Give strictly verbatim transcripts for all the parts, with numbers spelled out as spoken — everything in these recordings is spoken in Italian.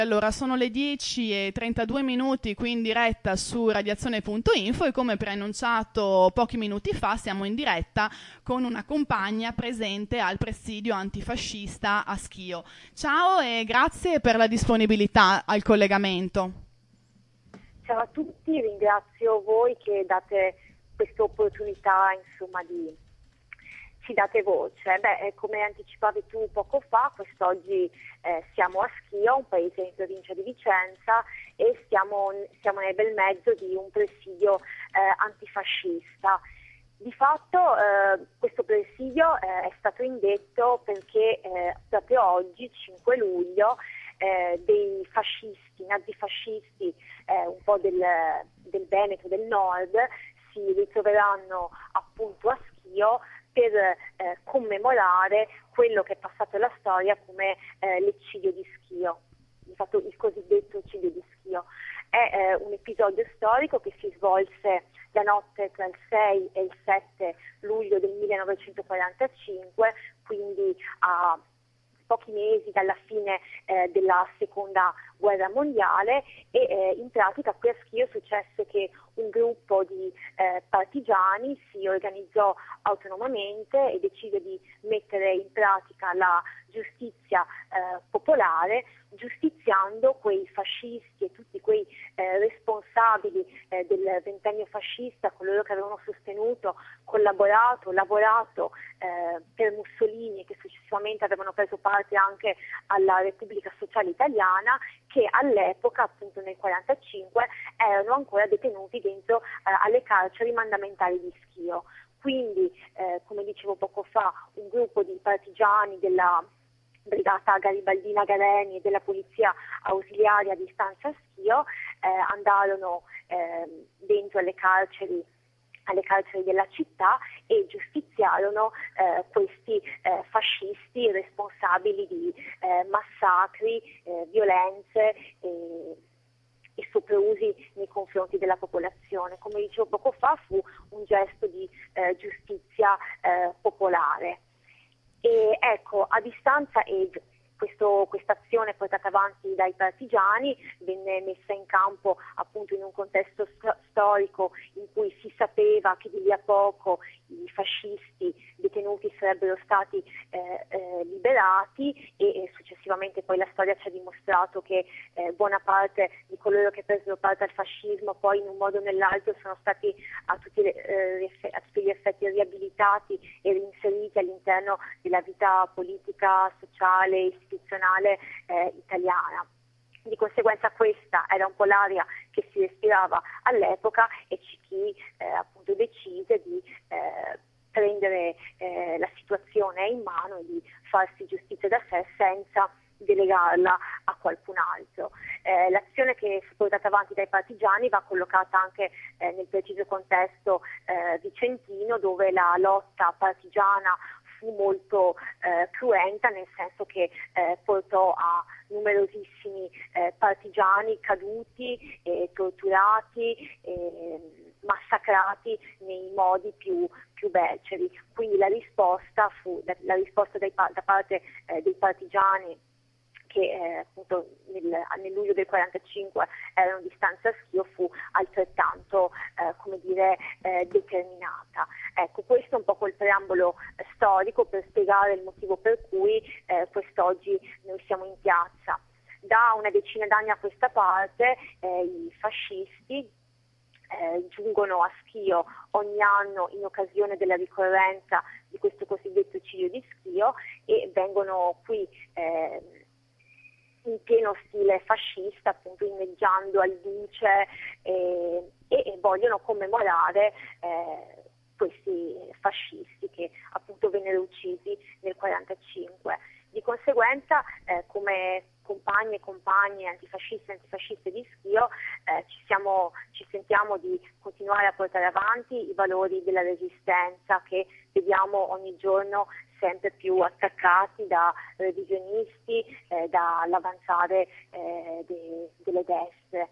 Allora, sono le dieci e trentadue minuti qui in diretta su radiazione punto info e come preannunciato pochi minuti fa siamo in diretta con una compagna presente al presidio antifascista a Schio. Ciao e grazie per la disponibilità al collegamento. Ciao a tutti, ringrazio voi che date questa opportunità, insomma, di ci date voce. Beh, come anticipavi tu poco fa, quest'oggi eh, siamo a Schio, un paese in provincia di Vicenza, e stiamo, siamo nel bel mezzo di un presidio eh, antifascista. Di fatto eh, questo presidio eh, è stato indetto perché eh, proprio oggi, cinque luglio, eh, dei fascisti, nazifascisti, eh, un po' del, del Veneto, del nord, si ritroveranno appunto a Schio per eh, commemorare quello che è passato alla storia come eh, l'eccidio di Schio, di fatto il cosiddetto eccidio di Schio. È eh, un episodio storico che si svolse la notte tra il sei e il sette luglio del millenovecentoquarantacinque, quindi a pochi mesi dalla fine eh, della seconda guerra mondiale, e eh, in pratica qui a Schio successe che un gruppo di eh, partigiani si organizzò autonomamente e decise di mettere in pratica la giustizia eh, popolare, giustiziando quei fascisti e tutti quei eh, responsabili eh, del ventennio fascista, coloro che avevano sostenuto, collaborato, lavorato eh, per Mussolini e che successivamente avevano preso parte anche alla Repubblica Sociale Italiana, che all'epoca, appunto nel millenovecentoquarantacinque, erano ancora detenuti dentro eh, alle carceri mandamentali di Schio. Quindi, eh, come dicevo poco fa, un gruppo di partigiani della brigata garibaldina Galeni e della polizia ausiliaria di Stanza Schio eh, andarono eh, dentro alle carceri alle carceri della città e giustiziarono eh, questi eh, fascisti responsabili di eh, massacri, eh, violenze e, e soprusi nei confronti della popolazione. Come dicevo poco fa, fu un gesto di eh, giustizia eh, popolare. E ecco, a distanza e questo, questa azione portata avanti dai partigiani venne messa in campo appunto in un contesto st- storico in cui si sapeva che di lì a poco i fascisti detenuti sarebbero stati eh, eh, liberati e, e successivamente poi la storia ci ha dimostrato che eh, buona parte di coloro che presero parte al fascismo poi in un modo o nell'altro sono stati a tutti, eh, a tutti gli effetti riabilitati e reinseriti all'interno della vita politica, sociale, istituzionale eh, italiana. Di conseguenza questa era un po' l'aria che si respirava all'epoca e c'è chi eh, appunto decise di eh, prendere eh, la situazione in mano e di farsi giustizia da sé senza delegarla a qualcun altro. Eh, l'azione che fu portata avanti dai partigiani va collocata anche eh, nel preciso contesto eh, vicentino, dove la lotta partigiana fu molto eh, cruenta, nel senso che eh, portò a numerosissimi eh, partigiani caduti, e torturati, e massacrati nei modi più, più beceri. Quindi la risposta fu la risposta dai, da parte eh, dei partigiani che eh, appunto nel, nel luglio del quarantacinque erano di Stanza a Schio, fu altrettanto eh, come dire eh, determinata. Ecco, questo è un po' quel preambolo eh, storico per spiegare il motivo per cui eh, quest'oggi noi siamo in piazza. Da una decina d'anni a questa parte eh, i fascisti Eh, giungono a Schio ogni anno in occasione della ricorrenza di questo cosiddetto eccidio di Schio e vengono qui eh, in pieno stile fascista, appunto inneggiando al duce eh, e, e vogliono commemorare eh, questi fascisti che appunto vennero uccisi nel quarantacinque. Di conseguenza, eh, come compagni e compagne antifascisti e antifasciste di Schio, eh, ci, siamo, ci sentiamo di continuare a portare avanti i valori della resistenza che vediamo ogni giorno sempre più attaccati da revisionisti, eh, dall'avanzare eh, de, delle destre.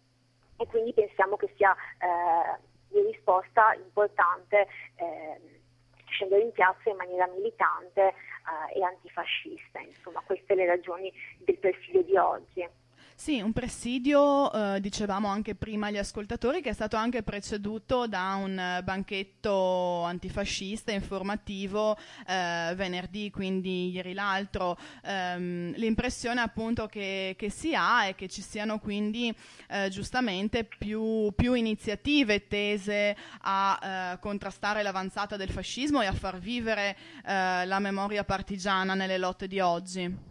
E quindi pensiamo che sia eh, di risposta importante eh, scendere in piazza in maniera militante eh, e antifascista. Insomma, queste le ragioni del presidio di oggi. Sì, un presidio, eh, dicevamo anche prima agli ascoltatori, che è stato anche preceduto da un eh, banchetto antifascista informativo eh, venerdì, quindi ieri l'altro. Ehm, l'impressione appunto che, che si ha è che ci siano quindi eh, giustamente più, più iniziative tese a eh, contrastare l'avanzata del fascismo e a far vivere eh, la memoria partigiana nelle lotte di oggi.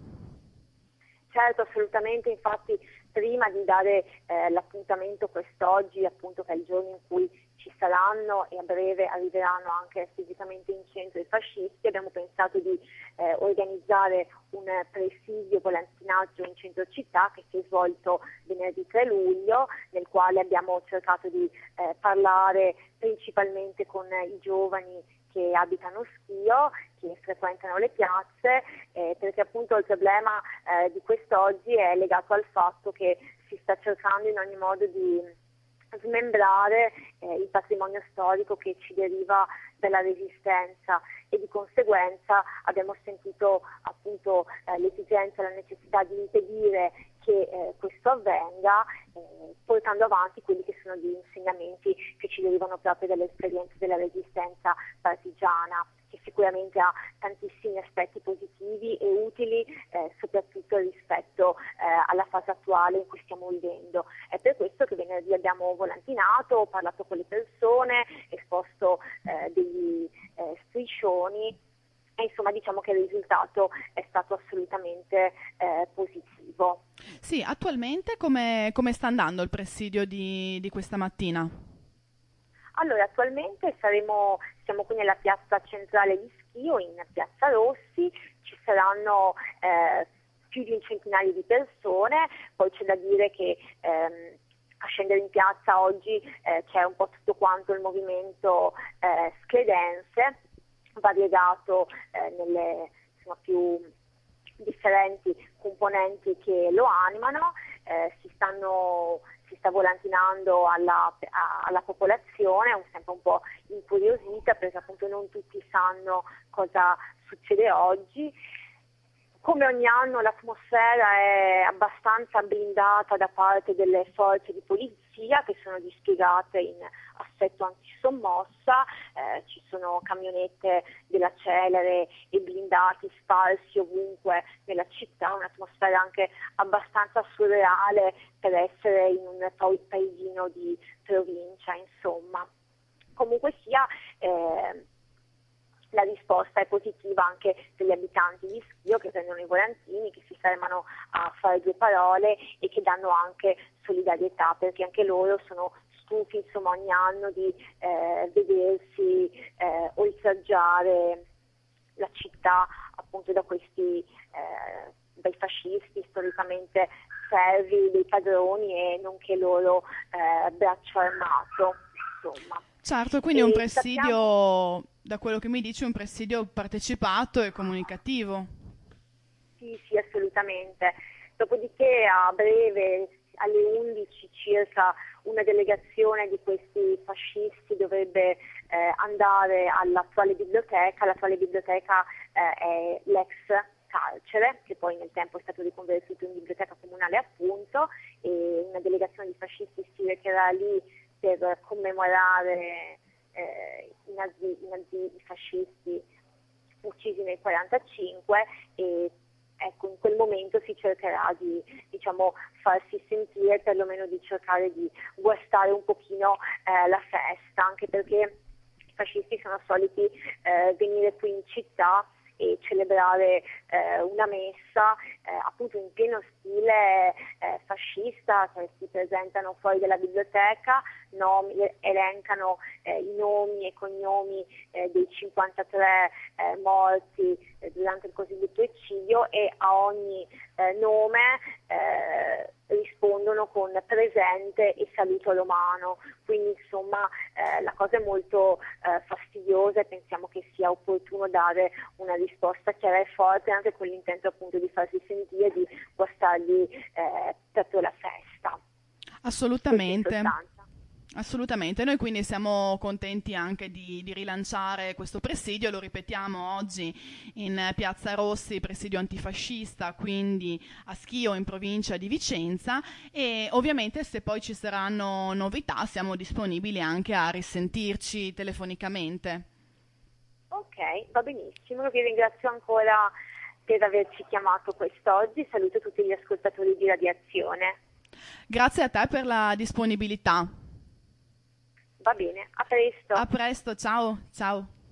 Certo, assolutamente, infatti prima di dare eh, l'appuntamento quest'oggi, appunto che è il giorno in cui ci saranno e a breve arriveranno anche fisicamente in centro i fascisti, abbiamo pensato di eh, organizzare un presidio volantinaggio in centro città che si è svolto venerdì tre luglio, nel quale abbiamo cercato di eh, parlare principalmente con i giovani che abitano Schio, che frequentano le piazze, eh, perché appunto il problema eh, di quest'oggi è legato al fatto che si sta cercando in ogni modo di smembrare eh, il patrimonio storico che ci deriva dalla Resistenza, e di conseguenza abbiamo sentito appunto eh, l'esigenza, la necessità di impedire che eh, questo avvenga, eh, portando avanti quelli che sono gli insegnamenti che ci derivano proprio dall'esperienza della Resistenza partigiana, che sicuramente ha tantissimi aspetti positivi e utili, eh, soprattutto rispetto eh, alla fase attuale in cui stiamo vivendo. È per questo che venerdì abbiamo volantinato, ho parlato con le persone, esposto eh, degli eh, striscioni, e insomma diciamo che il risultato è stato assolutamente eh, positivo. Sì, attualmente come, come sta andando il presidio di, di questa mattina? Allora, attualmente saremo, siamo qui nella piazza centrale di Schio, in piazza Rossi, ci saranno eh, più di un centinaio di persone, poi c'è da dire che ehm, a scendere in piazza oggi eh, c'è un po' tutto quanto il movimento eh, schledense, variegato eh, nelle insomma, più differenti componenti che lo animano, eh, si stanno si sta volantinando alla, a, alla popolazione, sempre un po' incuriosita perché appunto non tutti sanno cosa succede oggi. Come ogni anno l'atmosfera è abbastanza blindata da parte delle forze di polizia che sono dispiegate in assetto antisommossa, eh, ci sono camionette della Celere e blindati sparsi ovunque nella città, un'atmosfera anche abbastanza surreale per essere in un paesino di provincia, insomma. Comunque sia, eh, la risposta è positiva anche degli abitanti di Schio che prendono i volantini, che si fermano a fare due parole e che danno anche solidarietà, perché anche loro sono stufi insomma ogni anno di eh, vedersi eh, oltraggiare la città appunto da questi eh, dai fascisti storicamente servi dei padroni e nonché loro eh, braccio armato, insomma. Certo, quindi è un E presidio, sappiamo, da quello che mi dici, un presidio partecipato e comunicativo. sì, sì, assolutamente. Dopodiché a breve, alle undici circa, una delegazione di questi fascisti dovrebbe eh, andare all'attuale biblioteca. L'attuale biblioteca eh, è l'ex carcere, che poi nel tempo è stato riconvertito in biblioteca comunale appunto, e una delegazione di fascisti si recherà lì per commemorare eh, i, nazi, i nazi, i fascisti uccisi nel quarantacinque, e ecco, in quel momento si cercherà di diciamo, farsi sentire, perlomeno di cercare di guastare un pochino eh, la festa, anche perché i fascisti sono soliti eh, venire qui in città e celebrare eh, una messa eh, appunto in pieno stile eh, fascista, che si presentano fuori dalla biblioteca, nomi, elencano eh, i nomi e cognomi eh, dei cinquantatré eh, morti eh, durante il cosiddetto eccidio, e a ogni eh, nome eh, rispondono con presente e saluto romano. Quindi insomma eh, la cosa è molto eh, fastidiosa e pensiamo che sia opportuno dare una risposta chiara e forte, anche con l'intento appunto di farsi sentire, di guastargli eh, proprio la festa. Assolutamente. Assolutamente, noi quindi siamo contenti anche di, di rilanciare questo presidio, lo ripetiamo oggi in Piazza Rossi, presidio antifascista, quindi a Schio in provincia di Vicenza, e ovviamente se poi ci saranno novità siamo disponibili anche a risentirci telefonicamente. Ok, va benissimo, vi ringrazio ancora per averci chiamato quest'oggi, saluto tutti gli ascoltatori di Radiazione. Grazie a te per la disponibilità. Va bene, a presto. A presto, ciao, ciao.